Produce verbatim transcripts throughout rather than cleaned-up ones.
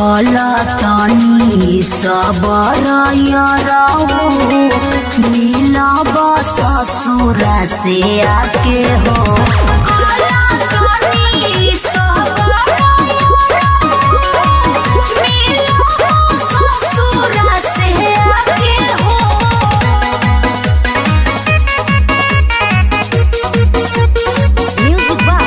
काला तानी सबर याराओ मिला ससुर से आके हो। काला तानी सबर मिला ससुर से आके हो। म्यूजिक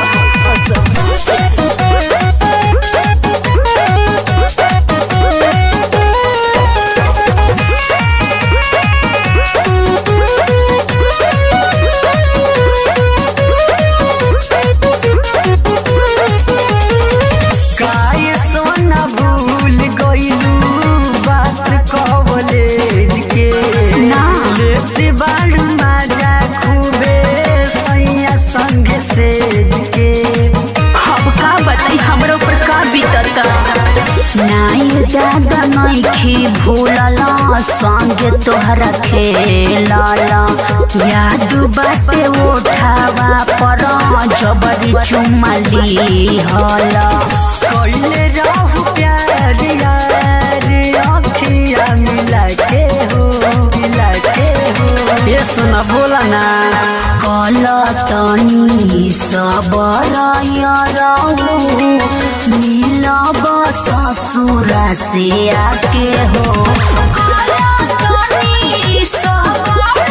दादा नइखी भूलला संगे तोहरा खेलला याद बाटे उठावा पर जबरी चुम्मा लिहला। कइले रहू प्यार यार अखिया मिला के हो मिला के हो। ये सुना बोला ना काला तानी सबर याराओ मिला ससुर से आके हो। काला तानी सबर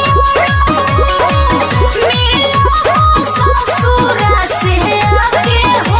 मिला ससुर से आके हो।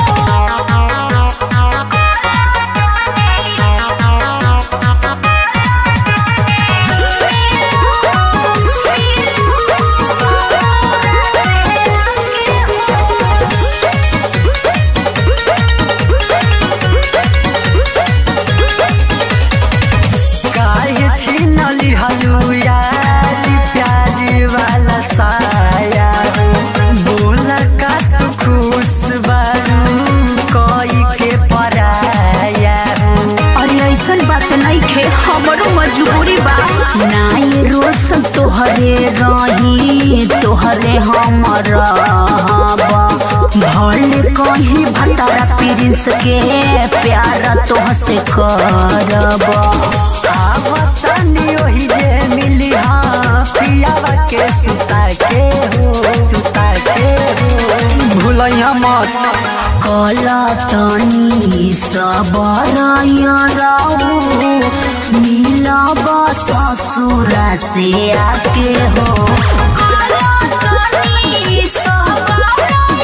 हलू यार प्यार वाला साया बोला का तू खुश बारू कोई के पराया। अरे ऐसन बात नहीं खे हमरो मजबूरी बा नाई रोशन तोहरे रही तोहरे हम रहबा भले कहीं भतारा प्रिंस के प्यार तोह से करबा। आवतनी ओही जे मिली हाँ पियावा के सुता के हो सुता के हो भूलैया मत। काला तानी सबर याराओ मिला ससुर से आके हो। काला तानी सबर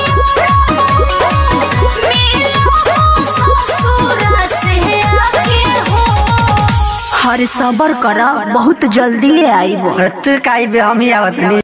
मिला ससुर से आके हो। हर सबर करा बहुत जल्दी आई वो। तू काई बे हम ही आवत नहीं।